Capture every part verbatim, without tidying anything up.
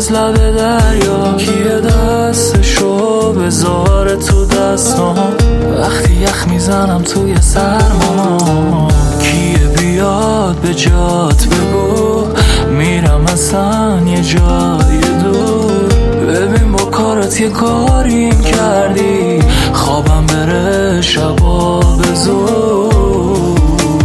از لب دریا، کیه دستشو بذاره تو دستام وقتی یخ میزنم توی سرما؟ کیه بیاد به جات بگو میرم اصلا یه جای دور؟ ببین با کارت یه کاریم کردی خوابم بره شبا به زور.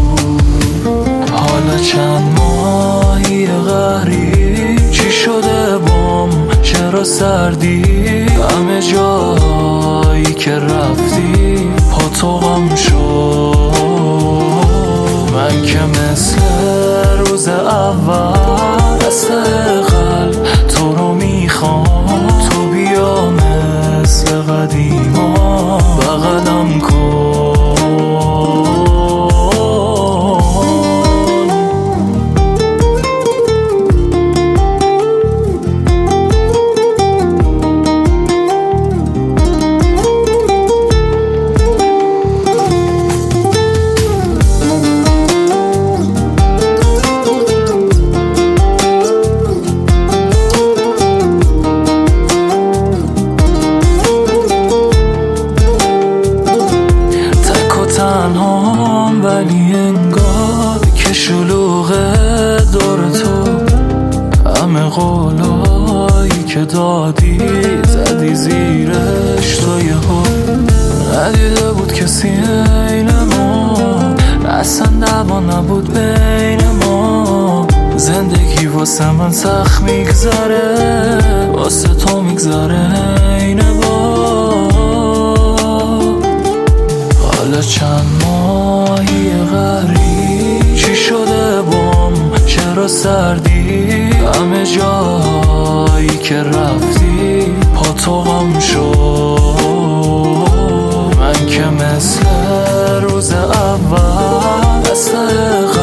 حالا چند ماهی قهری چی شده بام؟ چرا سردی؟ همه جایی که رفتی پا تو غم شد. من که مثل روز اول دست قلب تو رو میخوام، تو بیا مثل قدیما بغلم کن. ولی انگار که شلوغه دور تو، همه قولایی که دادی زدی زیرش تو یهو. ندیده بود کسی عین ما، اصلا دعوا نبود بین ما. زندگی واسه من سخت میگذره، واسه تو میگذره عین با. حالا چند ماهی قهری چی شده بام؟ چرا سردی؟ همه جایی که رفتی پا تو غم شد. من که مثل روز اول دست